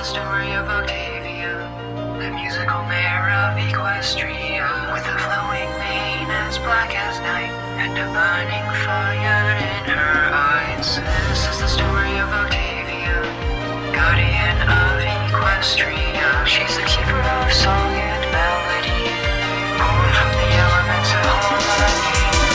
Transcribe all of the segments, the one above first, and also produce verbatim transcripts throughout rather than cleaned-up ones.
story of Octavia, the musical mayor of Equestria, with a flowing mane as black as night, and a burning fire in her eyes. This is the story of Octavia, guardian of Equestria. She's the keeper of song and melody, born from the elements of harmony.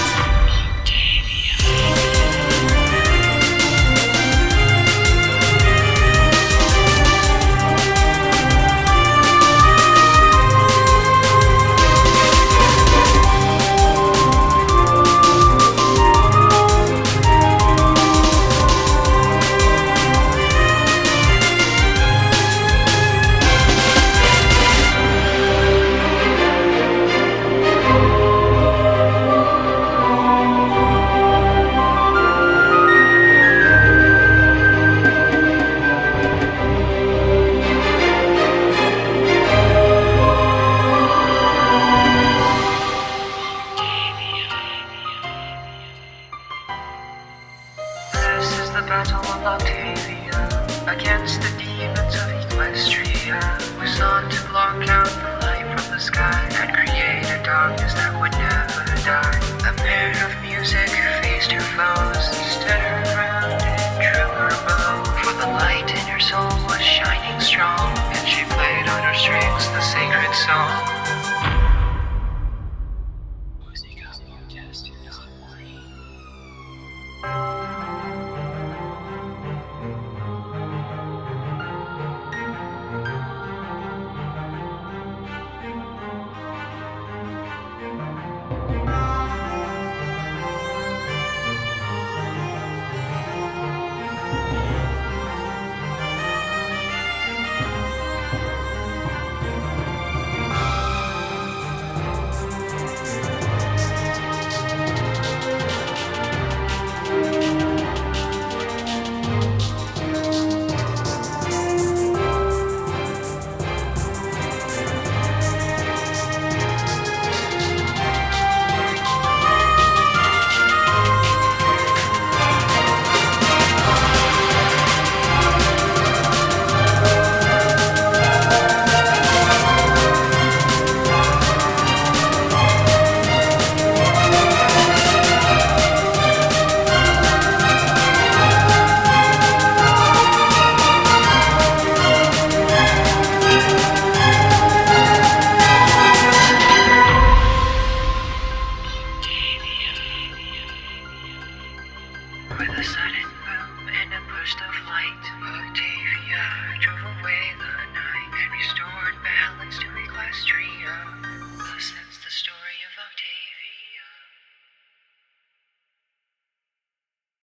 This is the battle of Octavia, against the demons of Equestria, who sought to block out the light from the sky and create a darkness that would never die. The pair of music faced her foes, stood her ground and drew her bow, for the light in her soul was shining strong, and she played on her strings the sacred song.